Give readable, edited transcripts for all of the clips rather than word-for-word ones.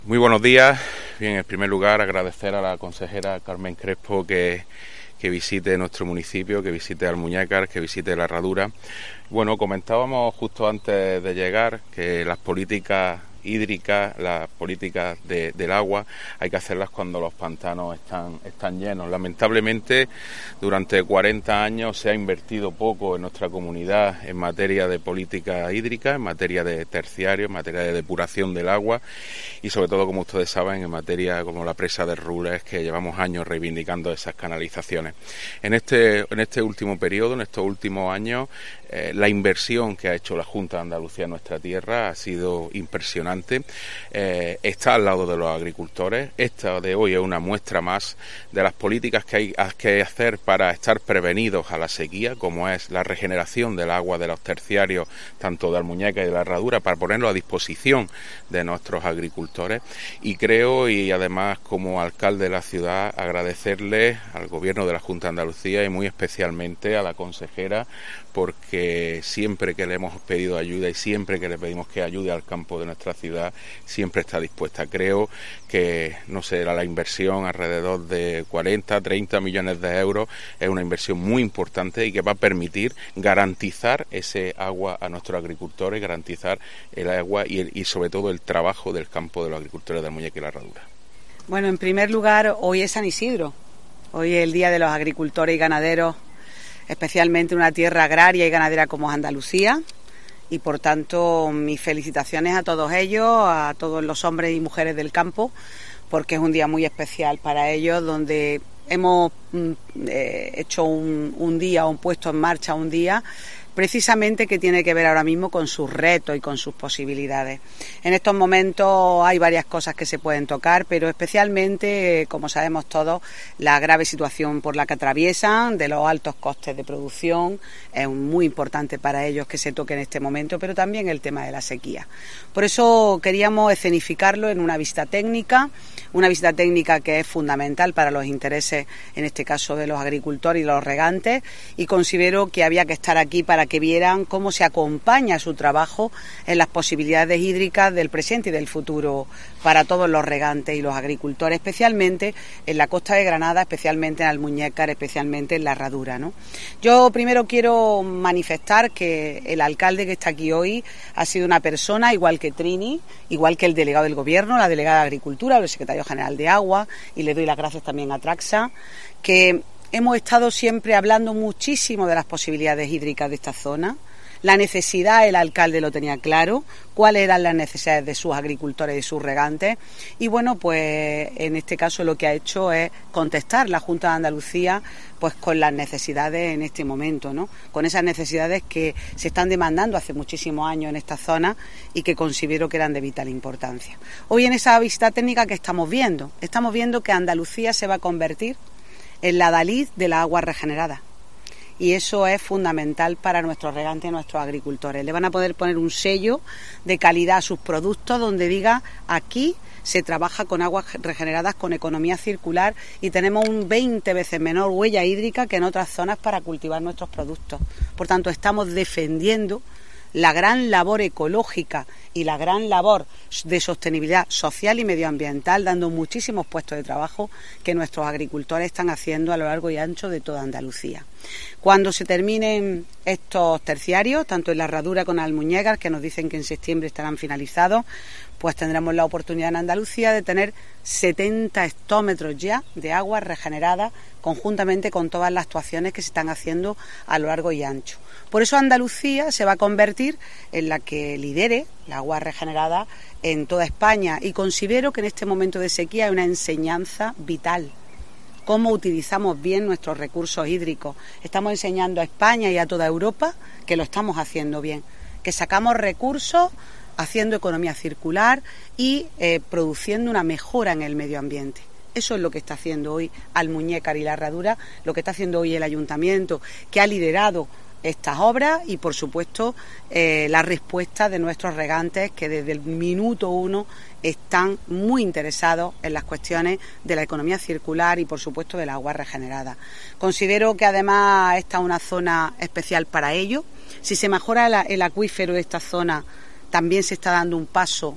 Muy buenos días. Bien, en primer lugar agradecer a la consejera Carmen Crespo que visite nuestro municipio, que visite Almuñécar, que visite La Herradura. Bueno, comentábamos justo antes de llegar que las políticas hídricas, las políticas del agua, hay que hacerlas cuando los pantanos están llenos. Lamentablemente, durante 40 años se ha invertido poco en nuestra comunidad en materia de política hídrica, en materia de terciario, en materia de depuración del agua y sobre todo, como ustedes saben, en materia como la presa de Rules, que llevamos años reivindicando esas canalizaciones. En este último periodo, en estos últimos años, la inversión que ha hecho la Junta de Andalucía en nuestra tierra ha sido impresionante. Está al lado de los agricultores. Esta de hoy es una muestra más de las políticas que hay que hacer para estar prevenidos a la sequía, como es la regeneración del agua de los terciarios, tanto de Almuñécar y de La Herradura, para ponerlo a disposición de nuestros agricultores. Y creo, y además como alcalde de la ciudad, agradecerle al Gobierno de la Junta de Andalucía y muy especialmente a la consejera, porque siempre que le hemos pedido ayuda y siempre que le pedimos que ayude al campo de nuestra ciudad, siempre está dispuesta. Creo que, no sé, la inversión alrededor de 40, 30 millones de euros es una inversión muy importante y que va a permitir garantizar ese agua a nuestros agricultores, garantizar el agua y sobre todo el trabajo del campo de los agricultores de Almuñécar y La Herradura. Bueno, en primer lugar, hoy es San Isidro, hoy es el Día de los Agricultores y Ganaderos, especialmente una tierra agraria y ganadera como es Andalucía, y por tanto mis felicitaciones a todos ellos, a todos los hombres y mujeres del campo, porque es un día muy especial para ellos, donde hemos hecho un día, o puesto en marcha un día precisamente que tiene que ver ahora mismo con sus retos y con sus posibilidades. En estos momentos hay varias cosas que se pueden tocar, pero especialmente, como sabemos todos, la grave situación por la que atraviesan, de los altos costes de producción, es muy importante para ellos que se toque en este momento, pero también el tema de la sequía. Por eso queríamos escenificarlo en una visita técnica que es fundamental para los intereses, en este caso de los agricultores y los regantes, y considero que había que estar aquí para que vieran cómo se acompaña su trabajo en las posibilidades hídricas del presente y del futuro para todos los regantes y los agricultores, especialmente en la costa de Granada, especialmente en Almuñécar, especialmente en La Herradura, ¿no? Yo primero quiero manifestar que el alcalde que está aquí hoy ha sido una persona, igual que Trini, igual que el delegado del Gobierno, la delegada de Agricultura, el secretario general de Agua, y le doy las gracias también a Traxa, que hemos estado siempre hablando muchísimo de las posibilidades hídricas de esta zona. La necesidad, el alcalde lo tenía claro, cuáles eran las necesidades de sus agricultores y de sus regantes. Y bueno, pues en este caso lo que ha hecho es contestar la Junta de Andalucía pues con las necesidades en este momento, ¿no? Con esas necesidades que se están demandando hace muchísimos años en esta zona y que considero que eran de vital importancia. Hoy en esa visita técnica que estamos viendo que Andalucía se va a convertir en la Adalid de la agua regenerada. Y eso es fundamental para nuestros regantes y nuestros agricultores. Le van a poder poner un sello de calidad a sus productos donde diga: aquí se trabaja con aguas regeneradas, con economía circular, y tenemos un 20 veces menor huella hídrica que en otras zonas para cultivar nuestros productos. Por tanto, estamos defendiendo la gran labor ecológica y la gran labor de sostenibilidad social y medioambiental, dando muchísimos puestos de trabajo que nuestros agricultores están haciendo a lo largo y ancho de toda Andalucía. Cuando se terminen estos terciarios, tanto en La Herradura como en Almuñécar, que nos dicen que en septiembre estarán finalizados, pues tendremos la oportunidad en Andalucía de tener 70 hectómetros ya de agua regenerada, conjuntamente con todas las actuaciones que se están haciendo a lo largo y ancho. Por eso Andalucía se va a convertir en la que lidere la agua regenerada en toda España, y considero que en este momento de sequía hay una enseñanza vital. Cómo utilizamos bien nuestros recursos hídricos. Estamos enseñando a España y a toda Europa que lo estamos haciendo bien, que sacamos recursos haciendo economía circular y produciendo una mejora en el medio ambiente. Eso es lo que está haciendo hoy Almuñécar y La Herradura, lo que está haciendo hoy el Ayuntamiento, que ha liderado estas obras, y por supuesto la respuesta de nuestros regantes, que desde el minuto uno están muy interesados en las cuestiones de la economía circular y por supuesto del agua regenerada. Considero que además esta es una zona especial para ello. Si se mejora el acuífero de esta zona, también se está dando un paso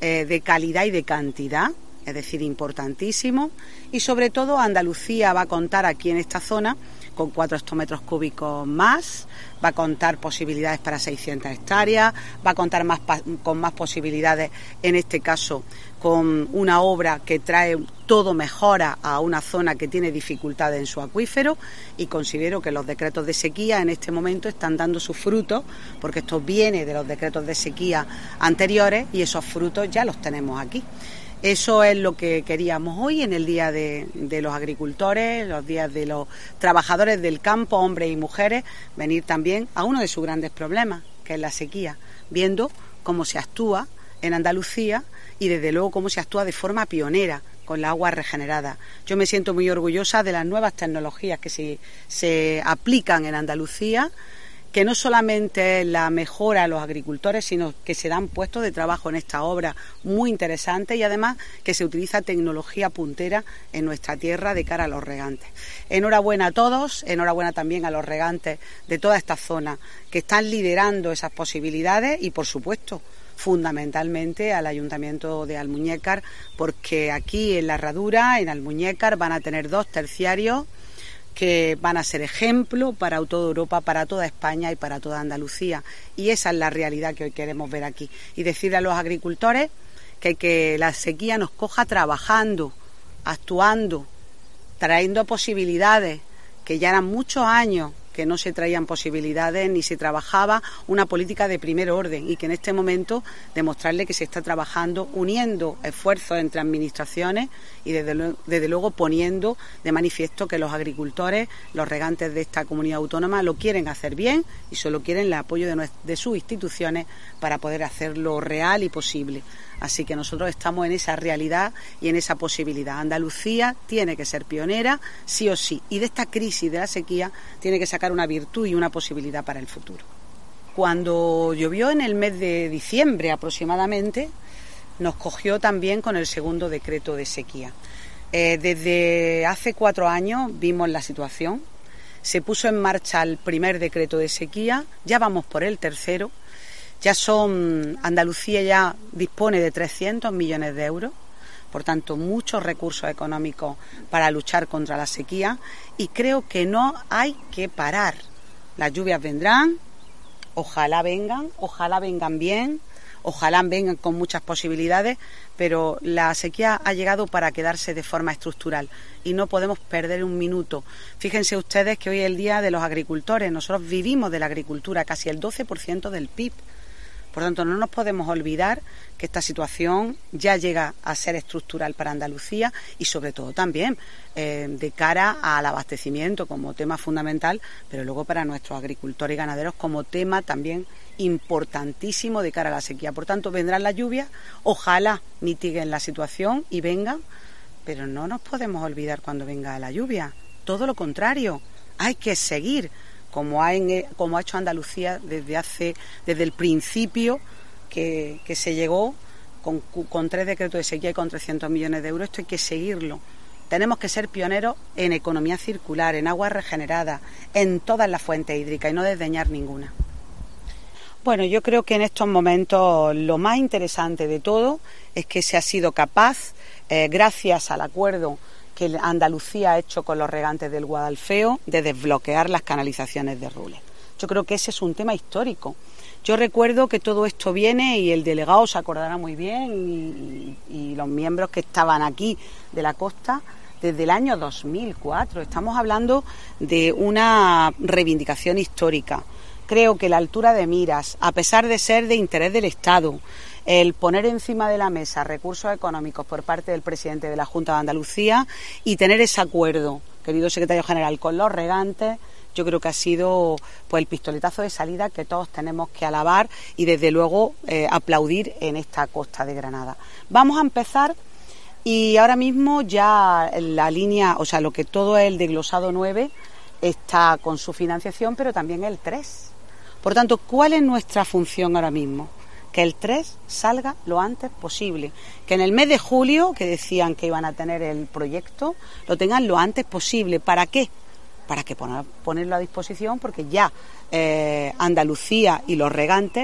de calidad y de cantidad, es decir, importantísimo, y sobre todo Andalucía va a contar aquí en esta zona con 4 hectómetros cúbicos más, va a contar posibilidades para 600 hectáreas, va a contar con más posibilidades, en este caso con una obra que trae todo mejora a una zona que tiene dificultades en su acuífero, y considero que los decretos de sequía en este momento están dando sus frutos, porque esto viene de los decretos de sequía anteriores y esos frutos ya los tenemos aquí. Eso es lo que queríamos hoy, en el Día de los Agricultores, los días de los trabajadores del campo, hombres y mujeres, venir también a uno de sus grandes problemas, que es la sequía, viendo cómo se actúa en Andalucía y desde luego cómo se actúa de forma pionera con la agua regenerada. Yo me siento muy orgullosa de las nuevas tecnologías que se aplican en Andalucía, que no solamente es la mejora a los agricultores, sino que se dan puestos de trabajo en esta obra muy interesante, y además que se utiliza tecnología puntera en nuestra tierra de cara a los regantes. Enhorabuena a todos, enhorabuena también a los regantes de toda esta zona que están liderando esas posibilidades, y por supuesto fundamentalmente al Ayuntamiento de Almuñécar, porque aquí en la Herradura, en Almuñécar, van a tener 2 terciarios que van a ser ejemplo para toda Europa, para toda España y para toda Andalucía. Y esa es la realidad que hoy queremos ver aquí. Y decirle a los agricultores que la sequía nos coja trabajando, actuando, trayendo posibilidades, que ya eran muchos años que no se traían posibilidades ni se trabajaba una política de primer orden, y que en este momento demostrarle que se está trabajando uniendo esfuerzos entre administraciones y desde luego poniendo de manifiesto que los agricultores, los regantes de esta comunidad autónoma lo quieren hacer bien y solo quieren el apoyo de sus instituciones para poder hacerlo real y posible. Así que nosotros estamos en esa realidad y en esa posibilidad. Andalucía tiene que ser pionera, sí o sí, y de esta crisis de la sequía tiene que sacar una virtud y una posibilidad para el futuro. Cuando llovió en el mes de diciembre aproximadamente, nos cogió también con el segundo decreto de sequía. Desde hace 4 años vimos la situación, se puso en marcha el primer decreto de sequía, ya vamos por el tercero. Andalucía ya dispone de 300 millones de euros, por tanto muchos recursos económicos para luchar contra la sequía, y creo que no hay que parar. Las lluvias vendrán, ojalá vengan bien, ojalá vengan con muchas posibilidades, pero la sequía ha llegado para quedarse de forma estructural y no podemos perder un minuto. Fíjense ustedes que hoy es el Día de los Agricultores, nosotros vivimos de la agricultura, casi el 12% del PIB. Por tanto, no nos podemos olvidar que esta situación ya llega a ser estructural para Andalucía y sobre todo también de cara al abastecimiento como tema fundamental, pero luego para nuestros agricultores y ganaderos como tema también importantísimo de cara a la sequía. Por tanto, vendrán las lluvias, ojalá mitiguen la situación y vengan, pero no nos podemos olvidar cuando venga la lluvia. Todo lo contrario, hay que seguir como ha hecho Andalucía desde el principio que se llegó con 3 decretos de sequía y con 300 millones de euros. Esto hay que seguirlo. Tenemos que ser pioneros en economía circular, en agua regenerada, en todas las fuentes hídricas y no desdeñar ninguna. Bueno, yo creo que en estos momentos lo más interesante de todo es que se ha sido capaz, gracias al acuerdo que Andalucía ha hecho con los regantes del Guadalfeo, de desbloquear las canalizaciones de Rules. Yo creo que ese es un tema histórico. Yo recuerdo que todo esto viene, y el delegado se acordará muy bien, y los miembros que estaban aquí de la costa, desde el año 2004. Estamos hablando de una reivindicación histórica. Creo que la altura de miras, a pesar de ser de interés del Estado, el poner encima de la mesa recursos económicos por parte del presidente de la Junta de Andalucía y tener ese acuerdo, querido secretario general, con los regantes, yo creo que ha sido pues el pistoletazo de salida que todos tenemos que alabar y desde luego aplaudir en esta costa de Granada. Vamos a empezar, y ahora mismo ya la línea, o sea, lo que todo es el desglosado 9 está con su financiación, pero también el 3. Por tanto, ¿cuál es nuestra función ahora mismo? Que el 3 salga lo antes posible, que en el mes de julio, que decían que iban a tener el proyecto, lo tengan lo antes posible. ¿Para qué? Para que ponerlo a disposición, porque ya Andalucía y los regantes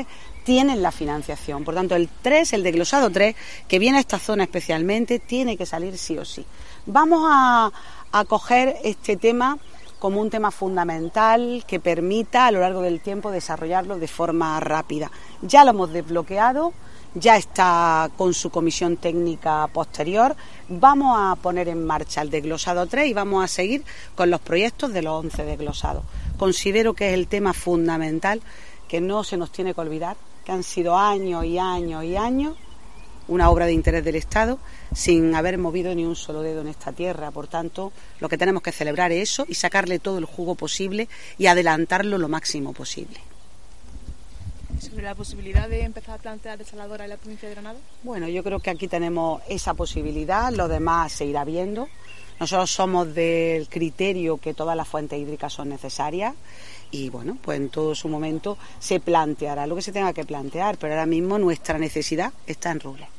tienen la financiación. Por tanto, el 3, el desglosado 3, que viene a esta zona especialmente, tiene que salir sí o sí. Vamos a coger este tema como un tema fundamental que permita a lo largo del tiempo desarrollarlo de forma rápida. Ya lo hemos desbloqueado, ya está con su comisión técnica posterior. Vamos a poner en marcha el desglosado 3 y vamos a seguir con los proyectos de los 11 desglosados. Considero que es el tema fundamental que no se nos tiene que olvidar, que han sido años y años y años una obra de interés del Estado sin haber movido ni un solo dedo en esta tierra. Por tanto, lo que tenemos que celebrar es eso y sacarle todo el jugo posible y adelantarlo lo máximo posible. ¿Sobre la posibilidad de empezar a plantear desaladora en la provincia de Granada? Bueno, yo creo que aquí tenemos esa posibilidad, lo demás se irá viendo. Nosotros somos del criterio que todas las fuentes hídricas son necesarias y bueno, pues en todo su momento se planteará lo que se tenga que plantear, pero ahora mismo nuestra necesidad está en Rubiles.